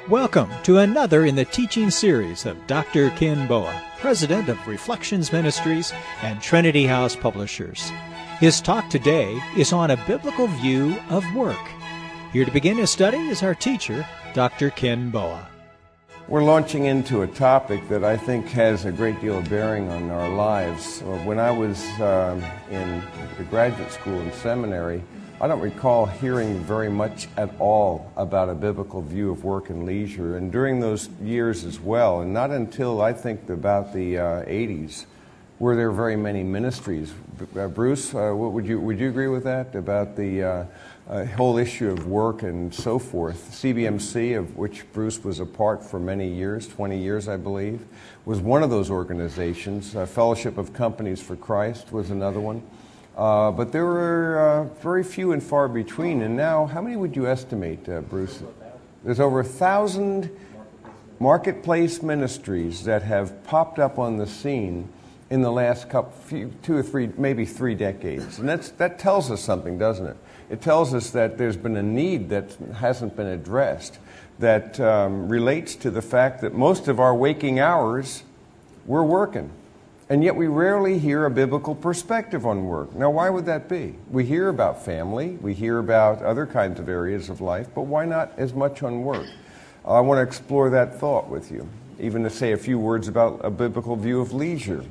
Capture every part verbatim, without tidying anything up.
Welcome to another in the teaching series of Doctor Ken Boa, President of Reflections Ministries and Trinity House Publishers. His talk today is on a biblical view of work. Here to begin his study is our teacher, Doctor Ken Boa. We're launching into a topic that I think has a great deal of bearing on our lives. When I was um, in the graduate school and seminary, I don't recall hearing very much at all about a biblical view of work and leisure. And during those years as well, and not until I think about the uh, eighties, were there very many ministries. Uh, Bruce, uh, what would you would you agree with that about the uh, uh, whole issue of work and so forth? C B M C, of which Bruce was a part for many years, twenty years I believe, was one of those organizations. Uh, Fellowship of Companies for Christ was another one. Uh, but there were uh, very few and far between. And now, how many would you estimate, uh, Bruce? There's over a thousand marketplace ministries that have popped up on the scene in the last couple, few, two or three, maybe three decades. And that's, that tells us something, doesn't it? It tells us that there's been a need that hasn't been addressed, that um, relates to the fact that most of our waking hours, we're working. And yet we rarely hear a biblical perspective on work. Now, why would that be? We hear about family, we hear about other kinds of areas of life, but why not as much on work? I want to explore that thought with you, even to say a few words about a biblical view of leisure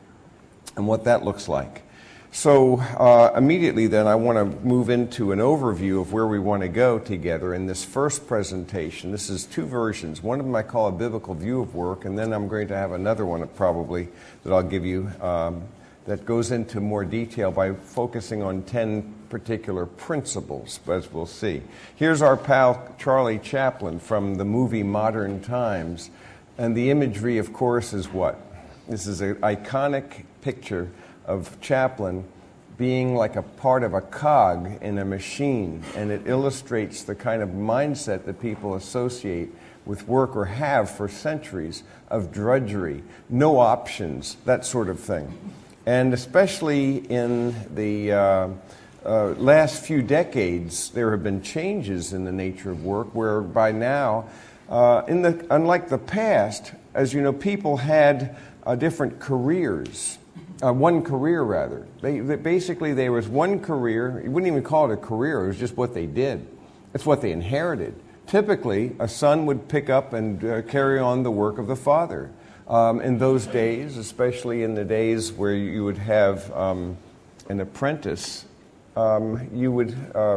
and what that looks like. So uh, immediately then I want to move into an overview of where we want to go together in this first presentation. This is two versions. One of them I call a biblical view of work, and then I'm going to have another one probably that I'll give you um, that goes into more detail by focusing on ten particular principles, as we'll see. Here's our pal Charlie Chaplin from the movie Modern Times, and the imagery, of course, is what? This is an iconic picture of Chaplin being like a part of a cog in a machine, and it illustrates the kind of mindset that people associate with work or have for centuries of drudgery, no options, that sort of thing. And especially in the uh, uh, last few decades, there have been changes in the nature of work where by now, uh, in the, unlike the past, as you know, people had uh, different careers. Uh, one career, rather. They, they, basically, there was one career. You wouldn't even call it a career. It was just what they did. It's what they inherited. Typically, a son would pick up and uh, carry on the work of the father. Um, in those days, especially in the days where you would have um, an apprentice, um, you would uh,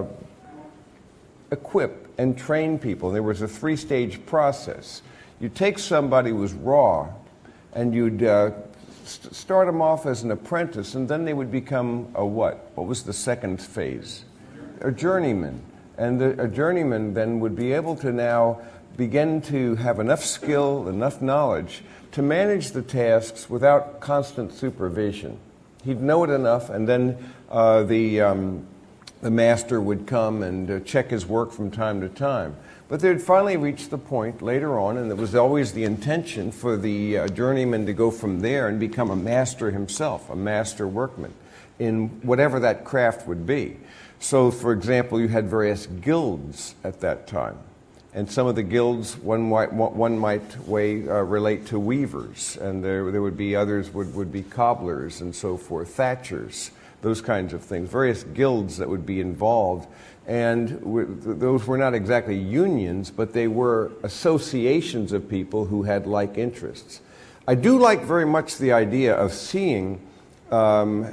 equip and train people. There was a three-stage process. You'd take somebody who was raw, and you'd uh, start them off as an apprentice, and then they would become a what? What was the second phase? A journeyman. And the, a journeyman then would be able to now begin to have enough skill, enough knowledge to manage the tasks without constant supervision. He'd know it enough, and then uh, the, um, the master would come and uh, check his work from time to time. But they'd finally reached the point later on, and it was always the intention for the uh, journeyman to go from there and become a master himself, a master workman, in whatever that craft would be. So, for example, you had various guilds at that time. And some of the guilds, one might, one might way, uh, relate to weavers, and there, there would be others would, would be cobblers and so forth, thatchers, those kinds of things, various guilds that would be involved. And those were not exactly unions, but they were associations of people who had like interests. I do like very much the idea of seeing um,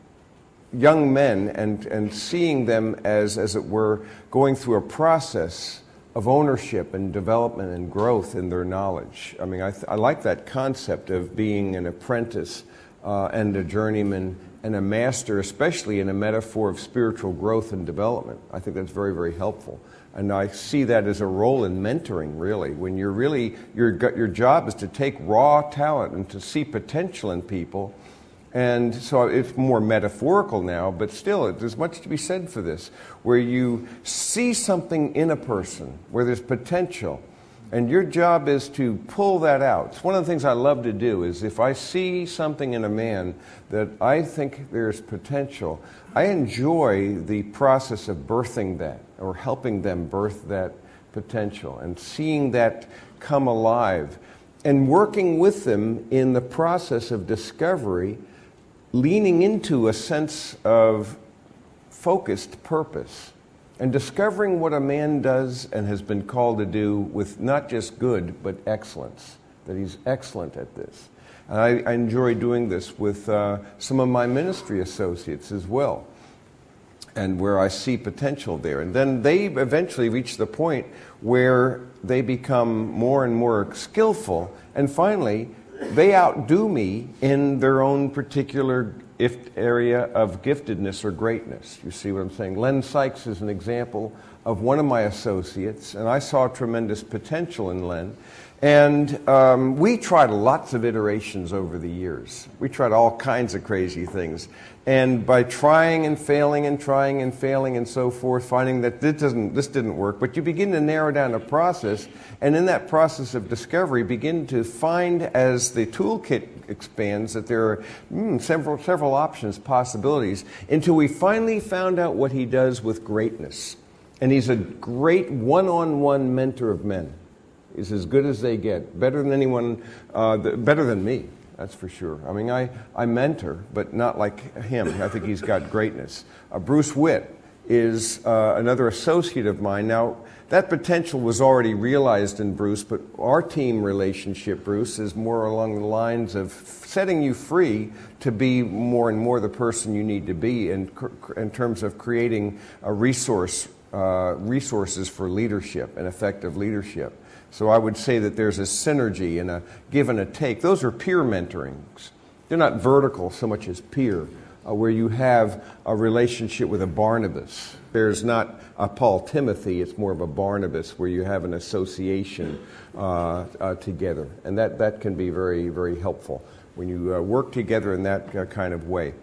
young men and, and seeing them as, as it were, going through a process of ownership and development and growth in their knowledge. I mean, I, th- I like that concept of being an apprentice uh, and a journeyman and a master, especially in a metaphor of spiritual growth and development. I think that's very, very helpful. And I see that as a role in mentoring, really. When you're really, your, your job is to take raw talent and to see potential in people. And so it's more metaphorical now, but still, there's much to be said for this, where you see something in a person, where there's potential, and your job is to pull that out. It's one of the things I love to do, is if I see something in a man that I think there's potential, I enjoy the process of birthing that, or helping them birth that potential and seeing that come alive and working with them in the process of discovery, leaning into a sense of focused purpose and discovering what a man does and has been called to do with not just good, but excellence, that he's excellent at this. And I, I enjoy doing this with uh, some of my ministry associates as well, and where I see potential there. And then they eventually reach the point where they become more and more skillful, and finally, they outdo me in their own particular if area of giftedness or greatness. You see what I'm saying? Len Sykes is an example of one of my associates, and I saw tremendous potential in Len. And um, we tried lots of iterations over the years. We tried all kinds of crazy things. And by trying and failing and trying and failing and so forth, finding that this doesn't, this didn't work, but you begin to narrow down the process, and in that process of discovery, begin to find, as the toolkit expands, that there are mm, several, several options, possibilities, until we finally found out what he does with greatness. And he's a great one-on-one mentor of men. He's as good as they get, better than anyone, uh, the, better than me, that's for sure. I mean, I, I mentor, but not like him. I think he's got greatness. Uh, Bruce Witt is uh, another associate of mine. Now, that potential was already realized in Bruce, but our team relationship, Bruce, is more along the lines of setting you free to be more and more the person you need to be in, in terms of creating a resource, uh, resources for leadership and effective leadership. So I would say that there's a synergy and a give and a take. Those are peer mentorings. They're not vertical so much as peer, uh, where you have a relationship with a Barnabas. There's not a Paul Timothy, it's more of a Barnabas, where you have an association uh, uh, together. And that, that can be very, very helpful when you uh, work together in that uh, kind of way.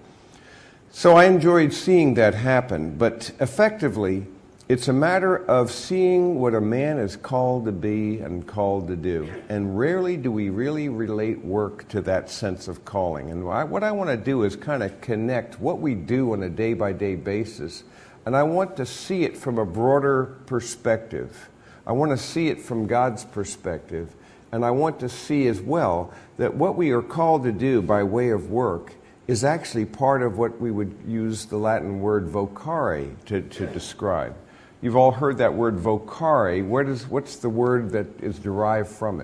So I enjoyed seeing that happen, but effectively, it's a matter of seeing what a man is called to be and called to do. And rarely do we really relate work to that sense of calling. And I, what I want to do is kind of connect what we do on a day-by-day basis. And I want to see it from a broader perspective. I want to see it from God's perspective. And I want to see as well that what we are called to do by way of work is actually part of what we would use the Latin word vocare to, to describe. You've all heard that word vocare. Where does, what's the word that is derived from it?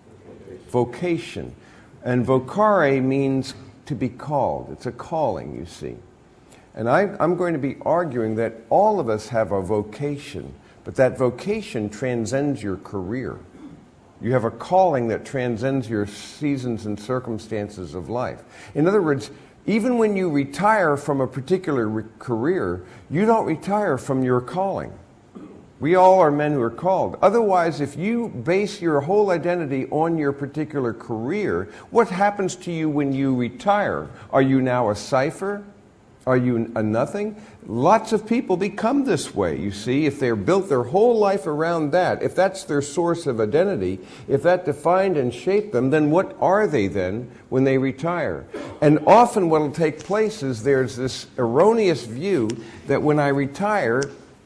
Vocation. And vocare means to be called. It's a calling, you see. And I, I'm going to be arguing that all of us have a vocation, but that vocation transcends your career. You have a calling that transcends your seasons and circumstances of life. In other words, even when you retire from a particular re- career, you don't retire from your calling. We all are men who are called. Otherwise, if you base your whole identity on your particular career, what happens to you when you retire? Are you now a cipher? Are you a nothing? Lots of people become this way, you see, if they're built their whole life around that, if that's their source of identity, if that defined and shaped them, then what are they then when they retire? And often what will take place is there's this erroneous view that when I retire,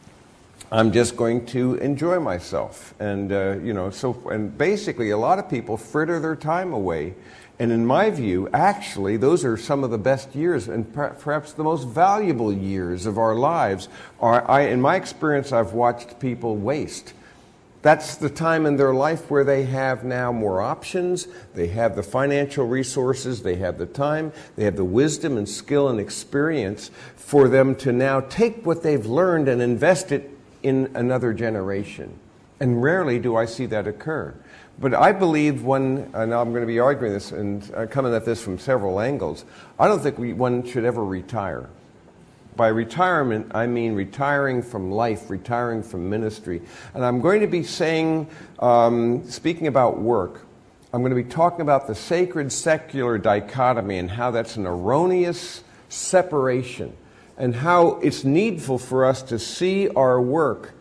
I'm just going to enjoy myself. And, uh, you know, so, and basically a lot of people fritter their time away. And in my view, actually, those are some of the best years and per- perhaps the most valuable years of our lives. Are, I, in my experience, I've watched people waste. That's the time in their life where they have now more options, they have the financial resources, they have the time, they have the wisdom and skill and experience for them to now take what they've learned and invest it in another generation. And rarely do I see that occur. But I believe one, and I'm going to be arguing this and coming at this from several angles, I don't think we, one should ever retire. By retirement, I mean retiring from life, retiring from ministry. And I'm going to be saying, um, speaking about work, I'm going to be talking about the sacred-secular dichotomy and how that's an erroneous separation, and how it's needful for us to see our work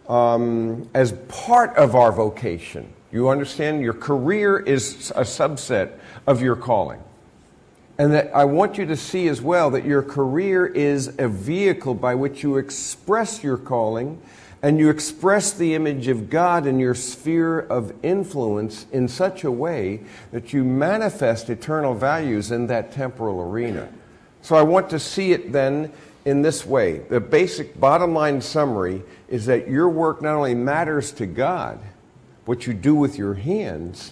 um, as part of our vocation. You understand? Your career is a subset of your calling. And that I want you to see as well that your career is a vehicle by which you express your calling and you express the image of God in your sphere of influence in such a way that you manifest eternal values in that temporal arena. So I want to see it then in this way. The basic bottom line summary is that your work not only matters to God, what you do with your hands,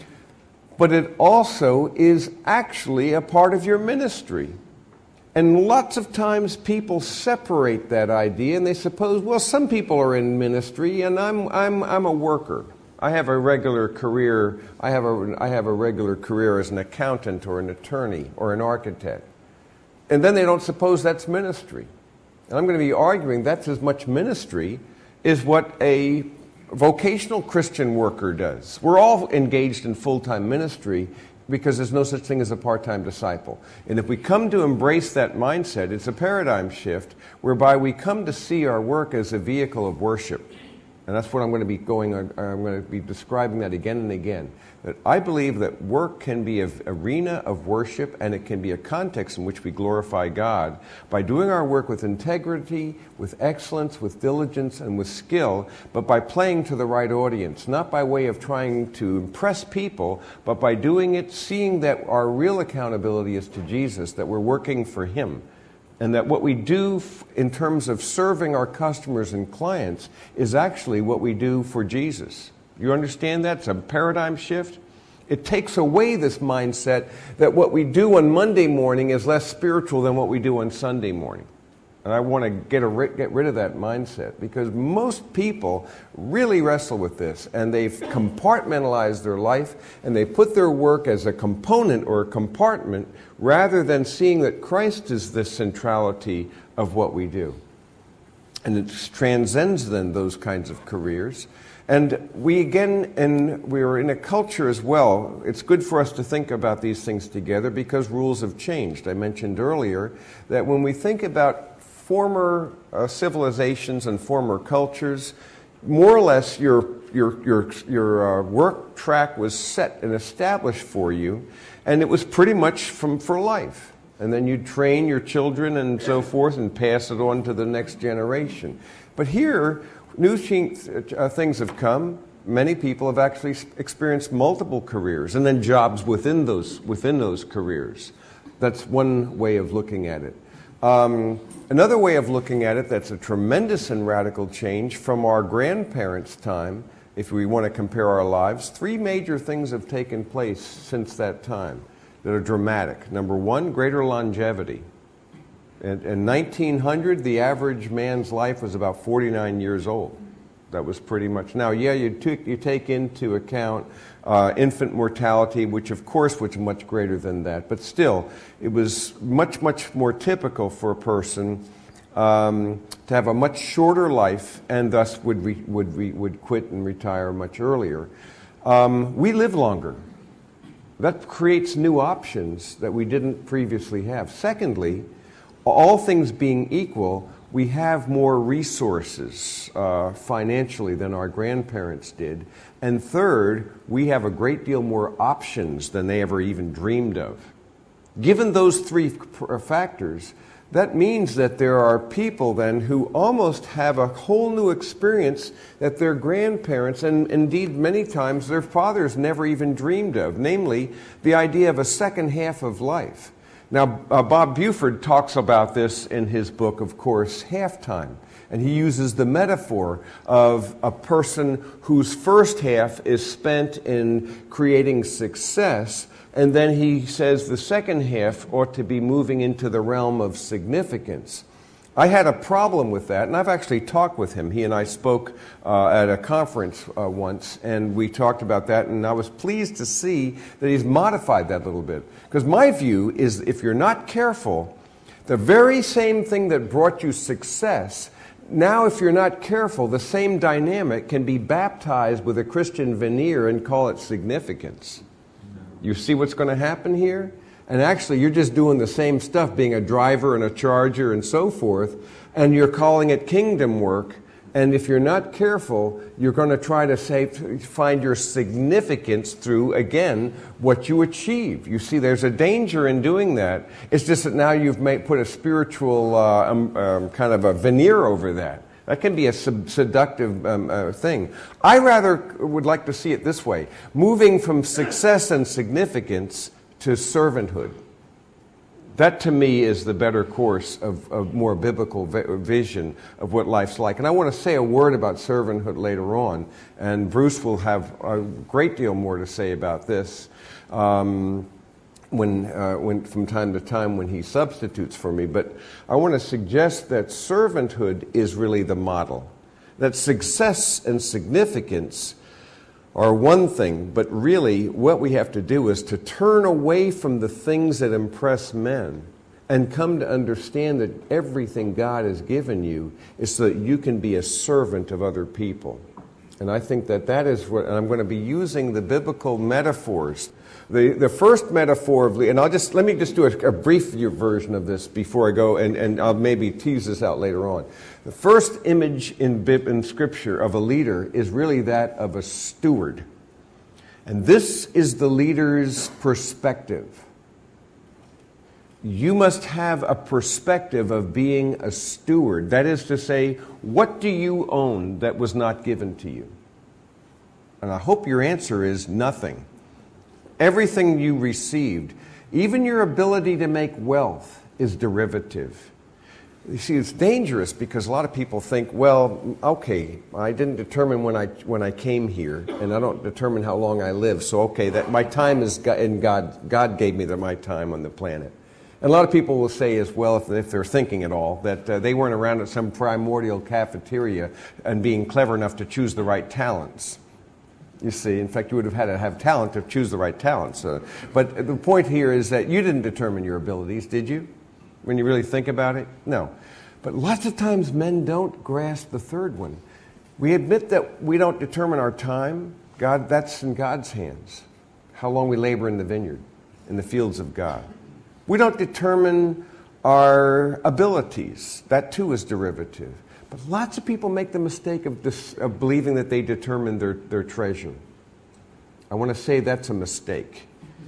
but it also is actually a part of your ministry. And lots of times people separate that idea and they suppose, well, some people are in ministry and I'm, I'm, I'm a worker. I have a regular career, I have a, I have a regular career as an accountant or an attorney or an architect. And then they don't suppose that's ministry. And I'm going to be arguing that's as much ministry as what a vocational Christian worker does. We're all engaged in full-time ministry because there's no such thing as a part-time disciple. And if we come to embrace that mindset, it's a paradigm shift whereby we come to see our work as a vehicle of worship. And that's what I'm going to be going on. I'm going to be describing that again and again. That I believe that work can be an arena of worship and it can be a context in which we glorify God by doing our work with integrity, with excellence, with diligence, and with skill, but by playing to the right audience, not by way of trying to impress people, but by doing it, seeing that our real accountability is to Jesus, that we're working for Him. And that what we do in terms of serving our customers and clients is actually what we do for Jesus. You understand that? It's a paradigm shift. It takes away this mindset that what we do on Monday morning is less spiritual than what we do on Sunday morning. And I want to get, a, get rid of that mindset because most people really wrestle with this and they've compartmentalized their life and they put their work as a component or a compartment rather than seeing that Christ is the centrality of what we do. And it transcends then those kinds of careers. And we again, and we're in a culture as well, it's good for us to think about these things together because rules have changed. I mentioned earlier that when we think about former uh, civilizations and former cultures, more or less your, your, your, your uh, work track was set and established for you, and it was pretty much from for life. And then you'd train your children and so forth and pass it on to the next generation. But here, new uh, things have come. Many people have actually experienced multiple careers and then jobs within those, within those careers. That's one way of looking at it. Um, another way of looking at it that's a tremendous and radical change from our grandparents' time, if we want to compare our lives, three major things have taken place since that time that are dramatic. Number one, greater longevity. In, in nineteen hundred, the average man's life was about forty-nine years old. That was pretty much. Now, yeah, you, t- you take into account uh, infant mortality, which of course was much greater than that. But still, it was much, much more typical for a person um, to have a much shorter life and thus would, re- would, re- would quit and retire much earlier. Um, we live longer. That creates new options that we didn't previously have. Secondly, all things being equal, we have more resources uh, financially than our grandparents did. And third, we have a great deal more options than they ever even dreamed of. Given those three factors, that means that there are people then who almost have a whole new experience that their grandparents, and indeed many times their fathers, never even dreamed of, namely the idea of a second half of life. Now, uh, Bob Buford talks about this in his book, of course, Halftime. And he uses the metaphor of a person whose first half is spent in creating success, and then he says the second half ought to be moving into the realm of significance. I had a problem with that, and I've actually talked with him. He and I spoke uh, at a conference uh, once, and we talked about that, and I was pleased to see that he's modified that a little bit. Because my view is if you're not careful, the very same thing that brought you success, now if you're not careful, the same dynamic can be baptized with a Christian veneer and call it significance. You see what's going to happen here? And actually, you're just doing the same stuff, being a driver and a charger and so forth, and you're calling it kingdom work, And if you're not careful, you're going to try to say, find your significance through, again, what you achieve. You see, there's a danger in doing that. It's just that now you've made, put a spiritual uh, um, um, kind of a veneer over that. That can be a sub- seductive um, uh, thing. I rather would like to see it this way, moving from success and significance to servanthood. That, to me, is the better course of, of more biblical vision of what life's like. And I want to say a word about servanthood later on, and Bruce will have a great deal more to say about this um, when, uh, when, from time to time when he substitutes for me. But I want to suggest that servanthood is really the model, that success and significance are one thing, but really what we have to do is to turn away from the things that impress men and come to understand that everything God has given you is so that you can be a servant of other people. And I think that that is what, and I'm going to be using the biblical metaphors. The the first metaphor of, and I'll just, let me just do a, a brief version of this before I go, and, and I'll maybe tease this out later on. The first image in, in Scripture of a leader is really that of a steward. And this is the leader's perspective. You must have a perspective of being a steward. That is to say, what do you own that was not given to you? And I hope your answer is nothing. Everything you received, even your ability to make wealth, is derivative. You see, it's dangerous because a lot of people think, well, okay, I didn't determine when I when I came here, and I don't determine how long I live. So, okay, that my time is in God. God gave me the, my time on the planet. And a lot of people will say as well, if, if they're thinking at all, that uh, they weren't around at some primordial cafeteria and being clever enough to choose the right talents. You see, in fact, you would have had to have talent to choose the right talents. Uh, but the point here is that you didn't determine your abilities, did you? When you really think about it? No. But lots of times men don't grasp the third one. We admit that we don't determine our time. God, that's in God's hands. How long we labor in the vineyard, in the fields of God. We don't determine our abilities. That too is derivative. But lots of people make the mistake of, this, of believing that they determine their, their treasure. I want to say that's a mistake.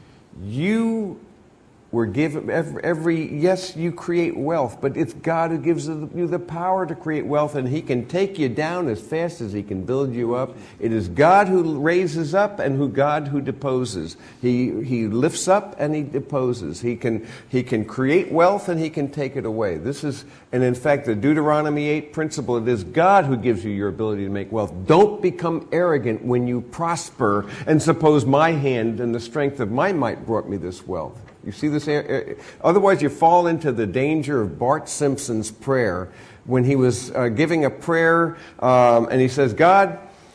You were given, every, every, yes, you create wealth, but it's God who gives you the power to create wealth, and He can take you down as fast as He can build you up. It is God who raises up and who God who deposes. He He lifts up and He deposes. He can He can create wealth and He can take it away. This is, and in fact, the Deuteronomy eight principle, it is God who gives you your ability to make wealth. Don't become arrogant when you prosper and suppose my hand and the strength of my might brought me this wealth. You see this? Otherwise, you fall into the danger of Bart Simpson's prayer when he was uh, giving a prayer, um, and he says, God,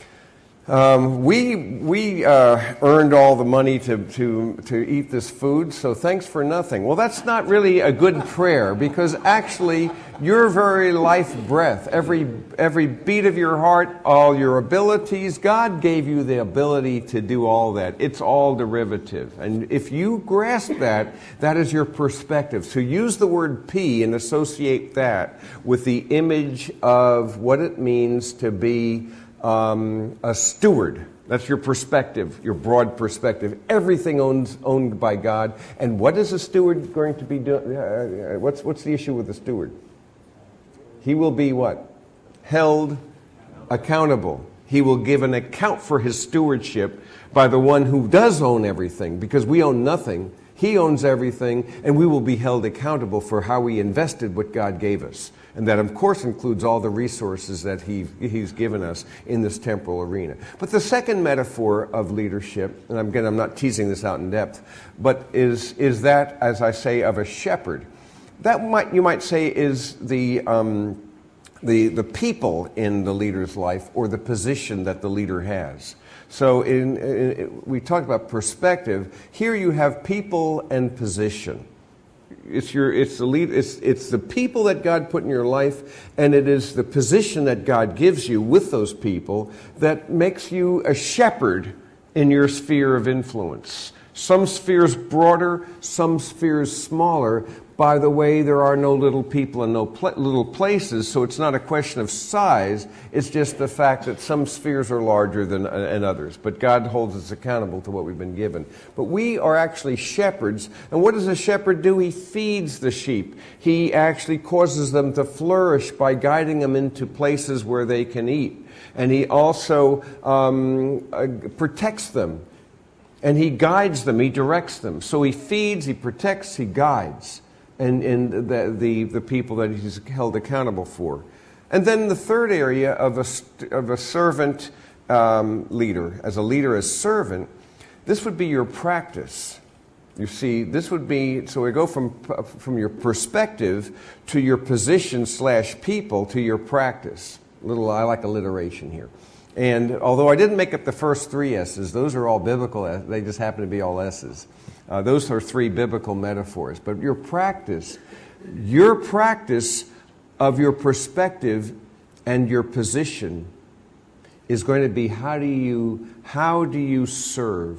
um, we we uh, earned all the money to, to, to eat this food, so thanks for nothing. Well, that's not really a good prayer, because actually your very life breath, every every beat of your heart, all your abilities, God gave you the ability to do all that. It's all derivative. And if you grasp that, that is your perspective. So use the word P and associate that with the image of what it means to be um, a steward. That's your perspective, your broad perspective. Everything owns, owned by God. And what is a steward going to be doing? Uh, what's, what's the issue with the steward? He will be what? Held accountable. He will give an account for his stewardship by the one who does own everything, because we own nothing. He owns everything, and we will be held accountable for how we invested what God gave us. And that, of course, includes all the resources that he, He's given us in this temporal arena. But the second metaphor of leadership, and again, I'm not teasing this out in depth, but is, is that, as I say, of a shepherd. That might, you might say, is the, um, the, the people in the leader's life, or the position that the leader has. So in, in, we talked about perspective. Here you have people and position. It's your, it's the lead, it's, it's the people that God put in your life, and it is the position that God gives you with those people that makes you a shepherd in your sphere of influence. Some spheres broader, some spheres smaller, By the way, there are no little people and no pl- little places, so it's not a question of size. It's just the fact that some spheres are larger than uh, and others. But God holds us accountable to what we've been given. But we are actually shepherds. And what does a shepherd do? He feeds the sheep. He actually causes them to flourish by guiding them into places where they can eat. And he also um, uh, protects them. And he guides them. He directs them. So he feeds, he protects, he guides. And, and the, the, the people that he's held accountable for. And then the third area of a, of a servant um, leader, as a leader as servant, this would be your practice. You see, this would be, so we go from, from your perspective to your position slash people to your practice. Little, I like alliteration here. And although I didn't make up the first three S's, those are all biblical, they just happen to be all S's. Uh, those are three biblical metaphors. But your practice, your practice of your perspective and your position is going to be how do you, how do you serve?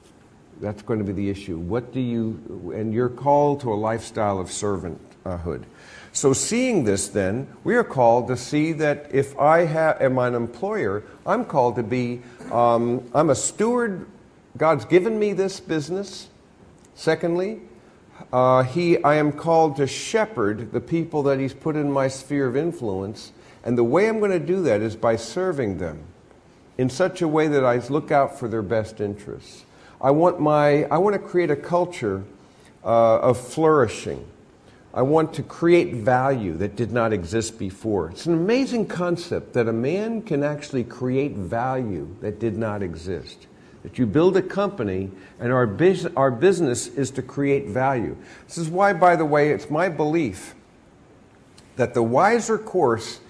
That's going to be the issue. What do you, and you're called to a lifestyle of servanthood. So seeing this then, we are called to see that if I have, am an employer, I'm called to be, um, I'm a steward. God's given me this business. Secondly, uh, he, I am called to shepherd the people that he's put in my sphere of influence. And the way I'm going to do that is by serving them in such a way that I look out for their best interests. I want, my, I want to create a culture uh, of flourishing. I want to create value that did not exist before. It's an amazing concept that a man can actually create value that did not exist. That you build a company, and our, bus- our business is to create value. This is why, by the way, it's my belief that the wiser course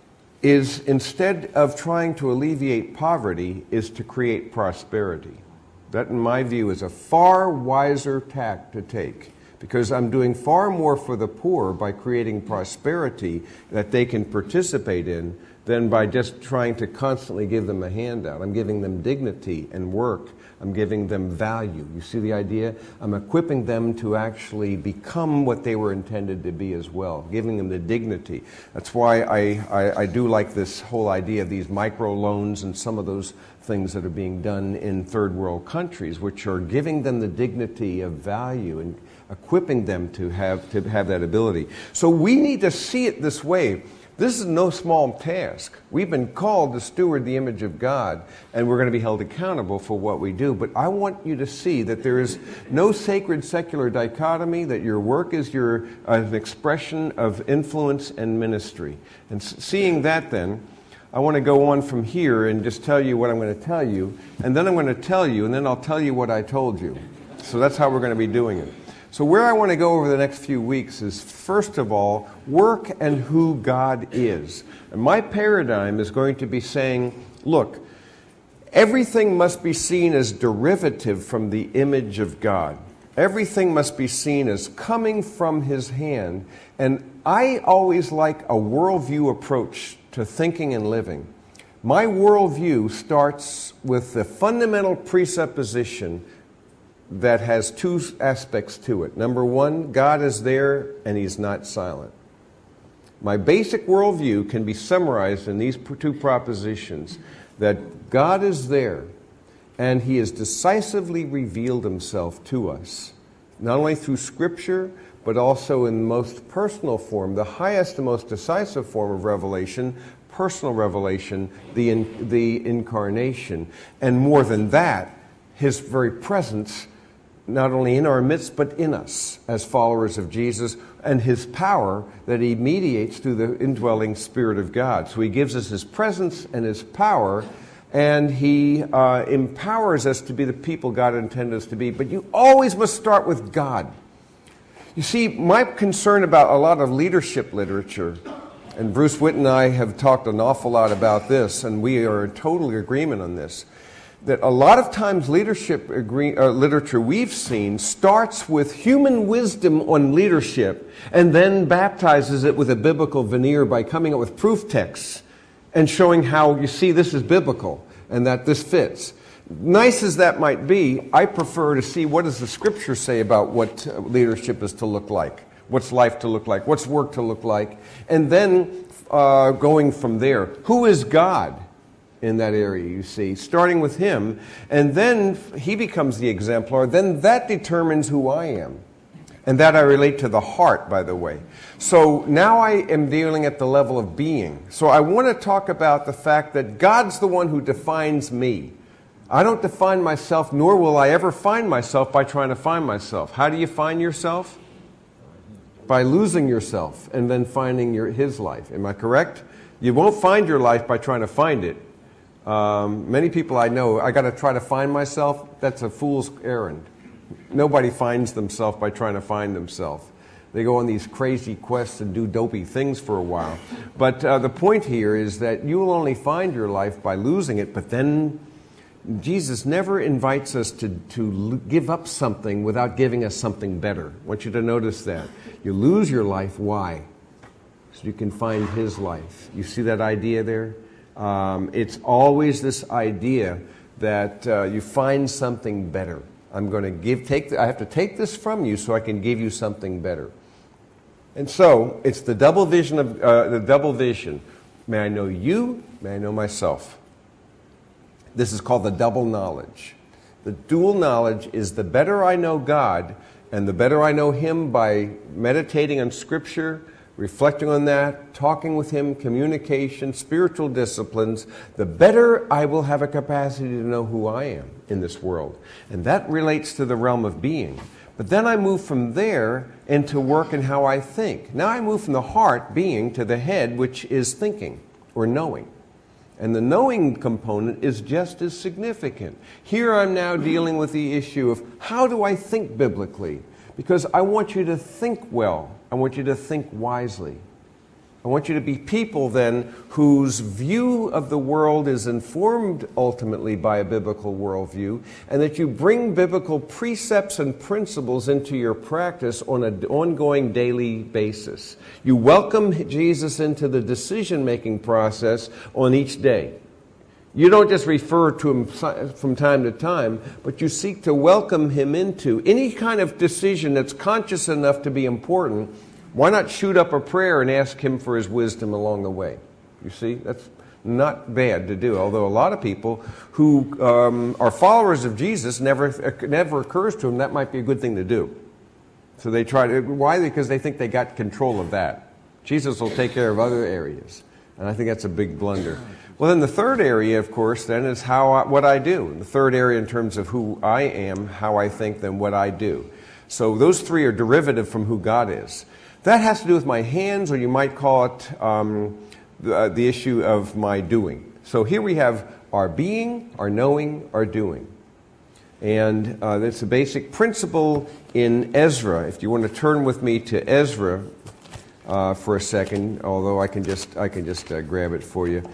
is, instead of trying to alleviate poverty, is to create prosperity. That, in my view, is a far wiser tack to take. Because I'm doing far more for the poor by creating prosperity that they can participate in than by just trying to constantly give them a handout. I'm giving them dignity and work. I'm giving them value. You see the idea? I'm equipping them to actually become what they were intended to be as well, giving them the dignity. That's why I, I, I do like this whole idea of these microloans and some of those things that are being done in third world countries, which are giving them the dignity of value and equipping them to have to have that ability. So we need to see it this way. This is no small task. We've been called to steward the image of God, and we're going to be held accountable for what we do. But I want you to see that there is no sacred secular dichotomy, that your work is your uh, an expression of influence and ministry. And seeing that then, I want to go on from here and just tell you what I'm going to tell you, and then I'm going to tell you, and then I'll tell you what I told you. So that's how we're going to be doing it. So where I want to go over the next few weeks is, first of all, work and who God is. And my paradigm is going to be saying, look, everything must be seen as derivative from the image of God. Everything must be seen as coming from His hand. And I always like a worldview approach to thinking and living. My worldview starts with the fundamental presupposition that has two aspects to it. Number one, God is there and He's not silent. My basic worldview can be summarized in these two propositions, that God is there and He has decisively revealed Himself to us, not only through Scripture, but also in the most personal form, the highest and most decisive form of revelation, personal revelation, the, in, the incarnation. And more than that, His very presence, not only in our midst, but in us as followers of Jesus, and His power that He mediates through the indwelling Spirit of God. So He gives us His presence and His power, and He uh, empowers us to be the people God intended us to be. But you always must start with God. You see, my concern about a lot of leadership literature, and Bruce Witt and I have talked an awful lot about this, and we are in total agreement on this, that a lot of times leadership agree, uh, literature we've seen starts with human wisdom on leadership and then baptizes it with a biblical veneer by coming up with proof texts and showing how, you see, this is biblical and that this fits. Nice as that might be, I prefer to see what does the Scripture say about what leadership is to look like. What's life to look like? What's work to look like? And then uh, going from there, who is God in that area, you see? Starting with him, and then he becomes the exemplar. Then that determines who I am. And that I relate to the heart, by the way. So now I am dealing at the level of being. So I want to talk about the fact that God's the one who defines me. I don't define myself, nor will I ever find myself by trying to find myself. How do you find yourself? By losing yourself and then finding your, his life. Am I correct? You won't find your life by trying to find it. Um, many people I know, I got to try to find myself. That's a fool's errand. Nobody finds themselves by trying to find themselves. They go on these crazy quests and do dopey things for a while. But uh, the point here is that you will only find your life by losing it, but then Jesus never invites us to, to give up something without giving us something better. I want you to notice that. You lose your life, why? So you can find his life. You see that idea there? Um, it's always this idea that uh, you find something better. I'm going to give, take, the, I have to take this from you so I can give you something better. And so, it's the double vision of, uh, the double vision. May I know you, may I know myself. This is called the double knowledge. The dual knowledge is the better I know God, and the better I know him by meditating on Scripture, reflecting on that, talking with him, communication, spiritual disciplines, the better I will have a capacity to know who I am in this world. And that relates to the realm of being. But then I move from there into work and how I think. Now I move from the heart, being, to the head, which is thinking or knowing. And the knowing component is just as significant. Here I'm now dealing with the issue of how do I think biblically? Because I want you to think well. I want you to think wisely. I want you to be people then whose view of the world is informed ultimately by a biblical worldview, and that you bring biblical precepts and principles into your practice on an ongoing daily basis. You welcome Jesus into the decision-making process on each day. You don't just refer to him from time to time, but you seek to welcome him into any kind of decision that's conscious enough to be important. Why not shoot up a prayer and ask him for his wisdom along the way? You see, that's not bad to do. Although a lot of people who um, are followers of Jesus, never, it never occurs to them that might be a good thing to do. So they try to, why? Because they think they got control of that. Jesus will take care of other areas. And I think that's a big blunder. Well, then the third area, of course, then is how I, what I do. The third area in terms of who I am, how I think, then what I do. So those three are derivative from who God is. That has to do with my hands, or you might call it um, the, uh, the issue of my doing. So here we have our being, our knowing, our doing. And uh, that's a basic principle in Ezra. If you want to turn with me to Ezra uh, for a second, although I can just, I can just uh, grab it for you.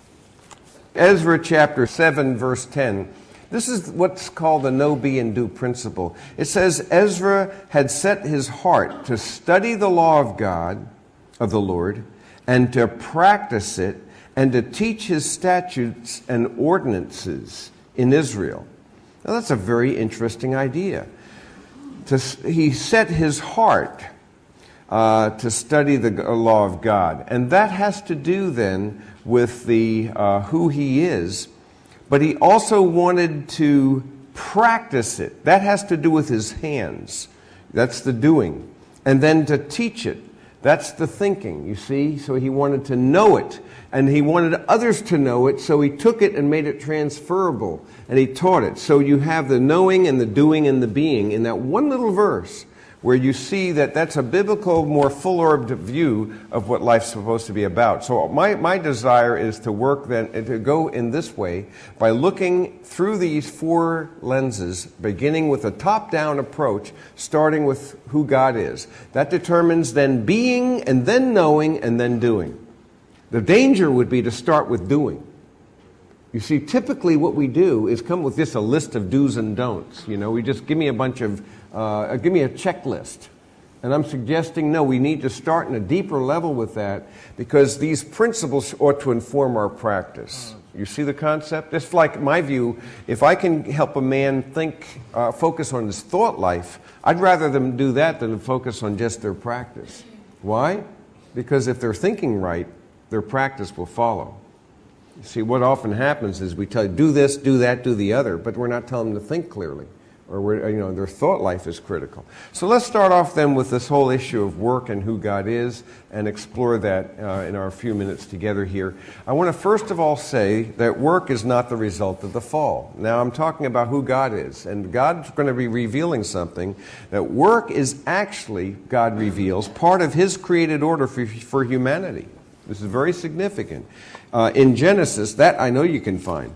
Ezra chapter seven, verse ten. This is what's called the know, be, and do principle. It says, Ezra had set his heart to study the law of God, of the Lord, and to practice it, and to teach his statutes and ordinances in Israel. Now that's a very interesting idea. To, he set his heart uh, to study the law of God. And that has to do then with the uh, who he is. But he also wanted to practice it. That has to do with his hands. That's the doing. And then to teach it. That's the thinking, you see? So he wanted to know it. And he wanted others to know it, so he took it and made it transferable. And he taught it. So you have the knowing and the doing and the being in that one little verse, where you see that that's a biblical, more full-orbed view of what life's supposed to be about. So my, my desire is to work then, to go in this way by looking through these four lenses, beginning with a top-down approach, starting with who God is. That determines then being, and then knowing, and then doing. The danger would be to start with doing. You see, typically what we do is come with just a list of do's and don'ts. You know, we just give me a bunch of Uh, give me a checklist. And I'm suggesting, no, we need to start in a deeper level with that, because these principles ought to inform our practice. You see the concept? It's like my view, if I can help a man think, uh, focus on his thought life, I'd rather them do that than focus on just their practice. Why? Because if they're thinking right, their practice will follow. You see, what often happens is we tell you, do this, do that, do the other, but we're not telling them to think clearly. Or, we're, you know, their thought life is critical. So let's start off then with this whole issue of work and who God is and explore that uh, in our few minutes together here. I want to first of all say that work is not the result of the fall. Now I'm talking about who God is, and God's going to be revealing something that work is actually, God reveals, part of His created order for, for humanity. This is very significant. Uh, in Genesis, that I know you can find.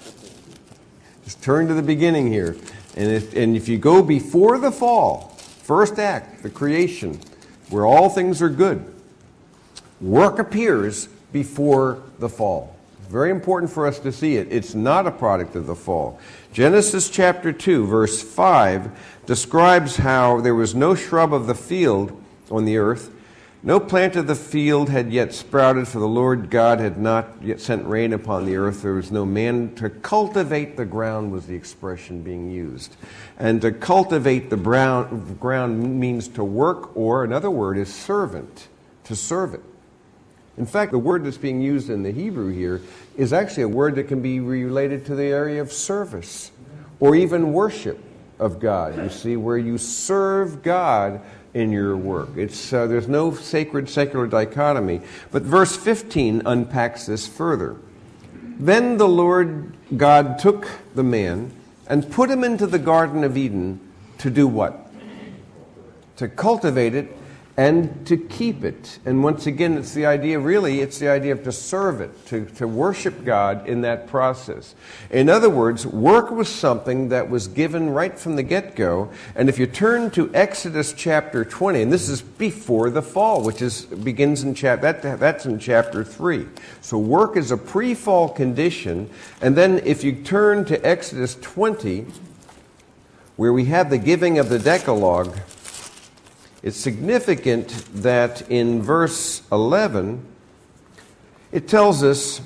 Just turn to the beginning here. And if, and if you go before the fall, first act, the creation, where all things are good, work appears before the fall. It's very important for us to see it. It's not a product of the fall. Genesis chapter two, verse five, describes how there was no shrub of the field on the earth. No plant of the field had yet sprouted, for the Lord God had not yet sent rain upon the earth. There was no man to cultivate the ground, was the expression being used. And to cultivate the brown, ground means to work, or another word is servant, to serve it. In fact, the word that's being used in the Hebrew here is actually a word that can be related to the area of service, or even worship of God. You see, where you serve God in your work. It's uh, there's no sacred secular dichotomy. But verse fifteen unpacks this further. Then the Lord God took the man and put him into the Garden of Eden to do what? To cultivate it and to keep it. And once again, it's the idea, really, it's the idea of to serve it, to, to worship God in that process. In other words, work was something that was given right from the get-go. And if you turn to Exodus chapter twenty, and this is before the fall, which is begins in chapter, that, that's in chapter three. So work is a pre-fall condition. And then if you turn to Exodus twenty, where we have the giving of the Decalogue, it's significant that in verse eleven, it tells us,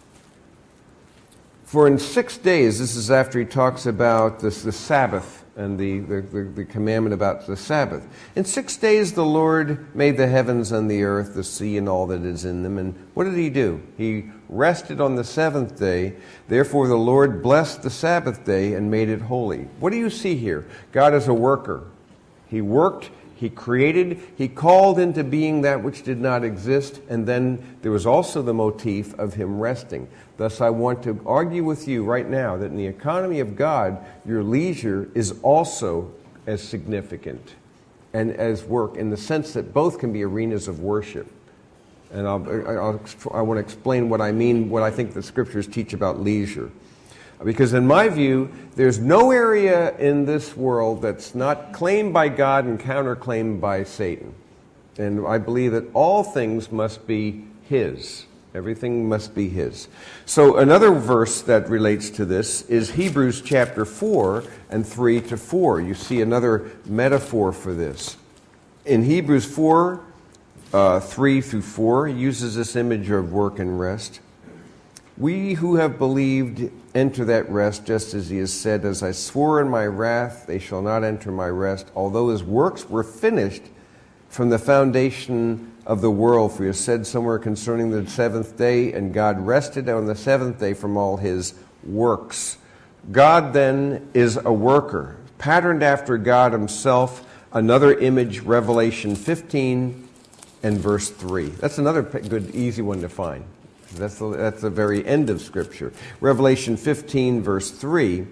for in six days, this is after he talks about this, the Sabbath and the, the, the, the commandment about the Sabbath. In six days the Lord made the heavens and the earth, the sea and all that is in them. And what did he do? He rested on the seventh day. Therefore the Lord blessed the Sabbath day and made it holy. What do you see here? God is a worker. He worked. He created, He called into being that which did not exist, and then there was also the motif of Him resting. Thus, I want to argue with you right now that in the economy of God, your leisure is also as significant and as work, in the sense that both can be arenas of worship. And I'll, I'll, I want to explain what I mean, what I think the Scriptures teach about leisure. Because in my view, there's no area in this world that's not claimed by God and counterclaimed by Satan. And I believe that all things must be His. Everything must be His. So another verse that relates to this is Hebrews chapter four and three to four. You see another metaphor for this. In Hebrews four, uh, three through four, he uses this image of work and rest. We who have believed enter that rest, just as he has said, as I swore in my wrath, they shall not enter my rest, although his works were finished from the foundation of the world. For he has said somewhere concerning the seventh day, and God rested on the seventh day from all his works. God then is a worker, patterned after God himself. Another image, Revelation fifteen and verse three. That's another good, easy one to find. That's the, that's the very end of Scripture. Revelation fifteen, verse three.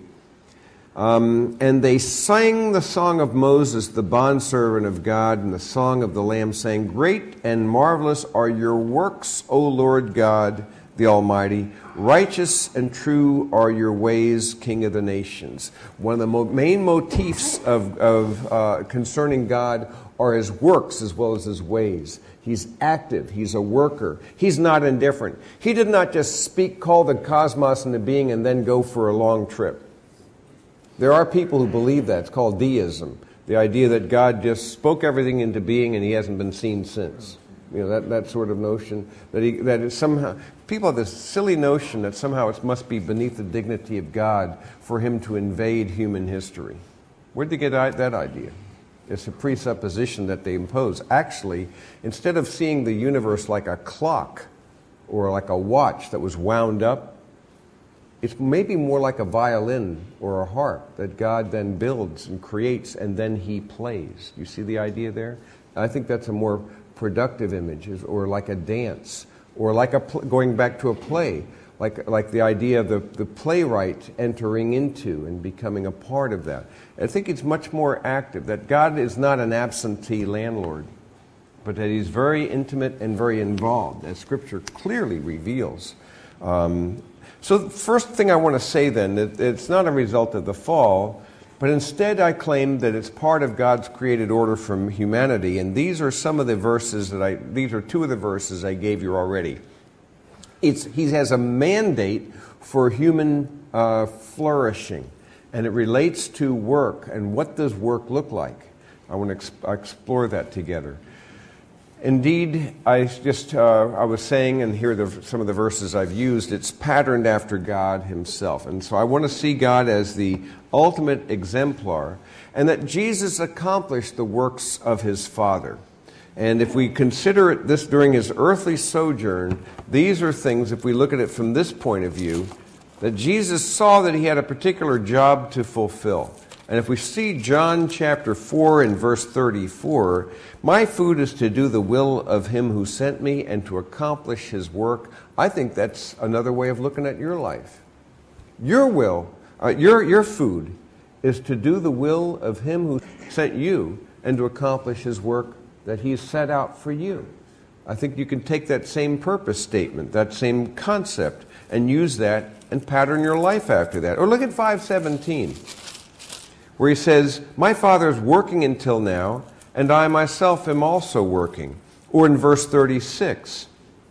Um, and they sang the song of Moses, the bondservant of God, and the song of the Lamb, saying, Great and marvelous are your works, O Lord God, the Almighty. Righteous and true are your ways, King of the nations. One of the mo- main motifs of, of uh, concerning God are his works as well as his ways. He's active. He's a worker. He's not indifferent. He did not just speak, call the cosmos into being, and then go for a long trip. There are people who believe that. It's called deism. The idea that God just spoke everything into being and he hasn't been seen since. You know, that, that sort of notion that he, that is somehow, people have this silly notion that somehow it must be beneath the dignity of God for him to invade human history. Where did they get that idea? It's a presupposition that they impose. Actually, instead of seeing the universe like a clock or like a watch that was wound up, it's maybe more like a violin or a harp that God then builds and creates and then he plays. You see the idea there? I think that's a more productive image, or like a dance, or like a pl- going back to a play, like like the idea of the, the playwright entering into and becoming a part of that. I think it's much more active, that God is not an absentee landlord, but that he's very intimate and very involved, as Scripture clearly reveals. Um, so the first thing I want to say then, that it's not a result of the fall, but instead I claim that it's part of God's created order from humanity. And these are some of the verses that I, these are two of the verses I gave you already. It's, he has a mandate for human uh, flourishing. And it relates to work. And what does work look like? I want to exp- explore that together. Indeed, I just, uh, I was saying, and here are the, some of the verses I've used, it's patterned after God himself. And so I want to see God as the ultimate exemplar, and that Jesus accomplished the works of his Father. And if we consider this during his earthly sojourn, these are things, if we look at it from this point of view, that Jesus saw that he had a particular job to fulfill. And if we see John chapter four and verse thirty-four, my food is to do the will of him who sent me and to accomplish his work. I think that's another way of looking at your life. Your will, uh, your, your food is to do the will of him who sent you and to accomplish his work that he's set out for you. I think you can take that same purpose statement, that same concept, and use that and pattern your life after that. Or look at five seventeen. Where he says, my Father is working until now, and I myself am also working. Or in verse thirty-six,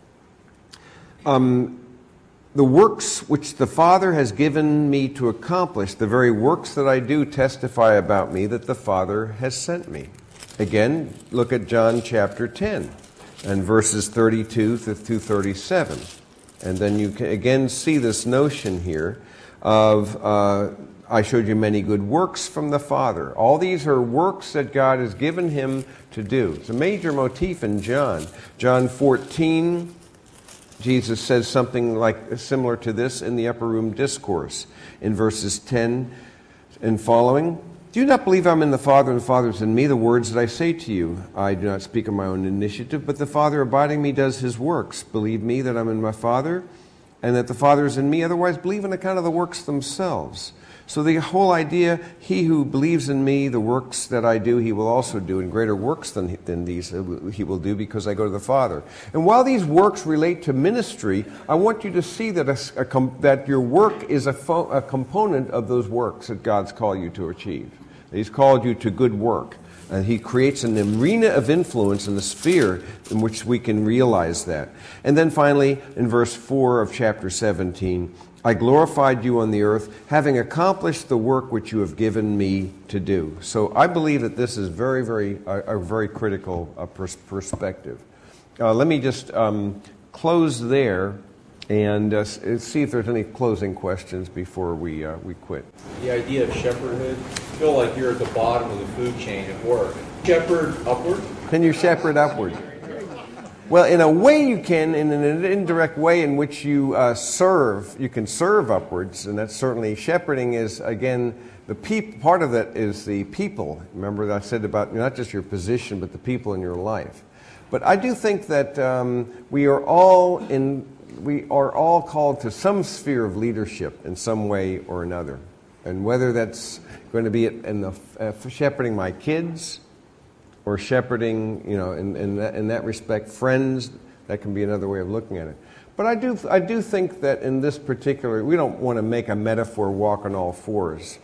um, the works which the Father has given me to accomplish, the very works that I do testify about me that the Father has sent me. Again, look at John chapter ten, and verses thirty-two through thirty-seven. And then you can again see this notion here of... Uh, I showed you many good works from the Father. All these are works that God has given him to do. It's a major motif in John. John fourteen, Jesus says something like similar to this in the Upper Room Discourse in verses ten and following. Do you not believe I'm in the Father and the Father is in me? The words that I say to you, I do not speak of my own initiative, but the Father abiding in me does his works. Believe me that I'm in my Father and that the Father is in me. Otherwise, believe on account of the works themselves. So the whole idea, he who believes in me, the works that I do, he will also do, and greater works than, than these he will do because I go to the Father. And while these works relate to ministry, I want you to see that a, a, that your work is a, fo- a component of those works that God's called you to achieve. He's called you to good work. And he creates an arena of influence in the sphere in which we can realize that. And then finally, in verse four of chapter seventeen, I glorified you on the earth, having accomplished the work which you have given me to do. So I believe that this is very, very, a, a very critical uh, pers- perspective. Uh, let me just um, close there and uh, see if there's any closing questions before we uh, we quit. The idea of shepherdhood, feel like you're at the bottom of the food chain at work. Shepherd upward? Can you shepherd upward? Well, in a way you can, in an indirect way in which you uh, serve, you can serve upwards, and that's certainly, shepherding is, again, the peop- part of that is the people. Remember that I said about not just your position, but the people in your life. But I do think that um, we are all in, we are all called to some sphere of leadership in some way or another. And whether that's going to be in the uh, shepherding my kids, or shepherding, you know, in, in, that, in that respect, friends, that can be another way of looking at it. But I do, I do think that in this particular, we don't want to make a metaphor walk on all fours.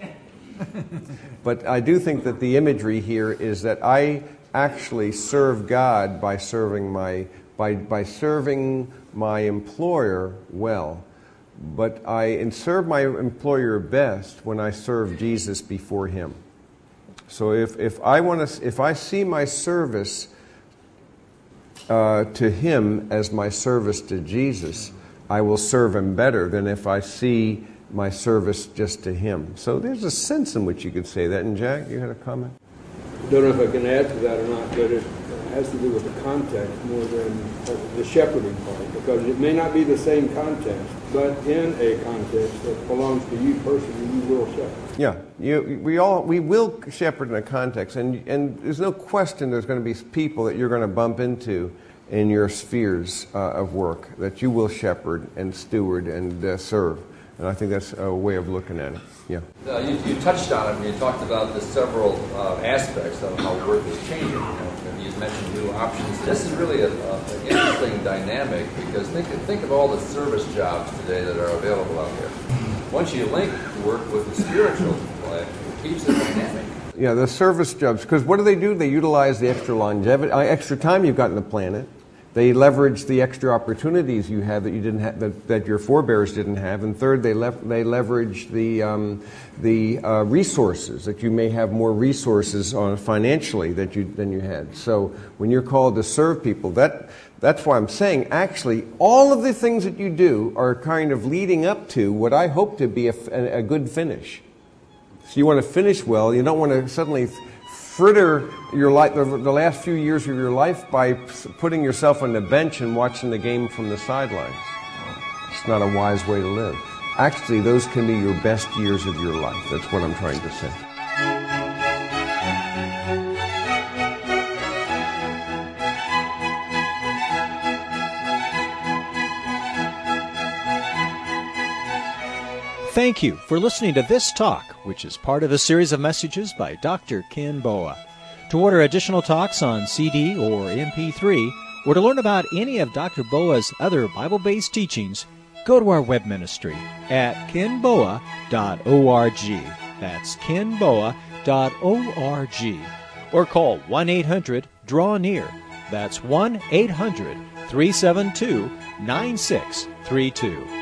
But I do think that the imagery here is that I actually serve God by serving my, by, by serving my employer well. But I serve my employer best when I serve Jesus before him. So if, if I want to, if I see my service uh, to Him as my service to Jesus, I will serve Him better than if I see my service just to Him. So there's a sense in which you could say that. And Jack, you had a comment? I don't know if I can add to that or not, but it has to do with the context more than the shepherding part, because it may not be the same context, but in a context that belongs to you personally, you will shepherd. Yeah, you, we all we will shepherd in a context, and and there's no question there's going to be people that you're going to bump into in your spheres uh, of work that you will shepherd and steward and uh, serve, and I think that's a way of looking at it. Yeah. Uh, you, you touched on it when you talked about the several uh, aspects of how work is changing. You know, and you mentioned new options. This is really a, a, an interesting dynamic, because think think of all the service jobs today that are available out there. Once you link work with the spiritual life, it keeps it dynamic. Yeah, the service jobs, because what do they do? They utilize the extra longevity, uh, extra time you've got on the planet. They leverage the extra opportunities you have that you didn't have, that, that your forebears didn't have. And third, they le- they leverage the um, the uh, resources, that you may have more resources on financially that you than you had. So when you're called to serve people, that that's why I'm saying actually all of the things that you do are kind of leading up to what I hope to be a, a, a good finish. So you want to finish well. You don't want to suddenly fritter your life, the, the last few years of your life, by putting yourself on the bench and watching the game from the sidelines. It's not a wise way to live. Actually, those can be your best years of your life. That's what I'm trying to say. Thank you for listening to This Talk, which is part of a series of messages by Doctor Ken Boa. To order additional talks on C D or M P three, or to learn about any of Doctor Boa's other Bible-based teachings, go to our web ministry at ken boa dot org. That's ken boa dot org. Or call one eight hundred draw near. That's one eight hundred three seven two nine six three two.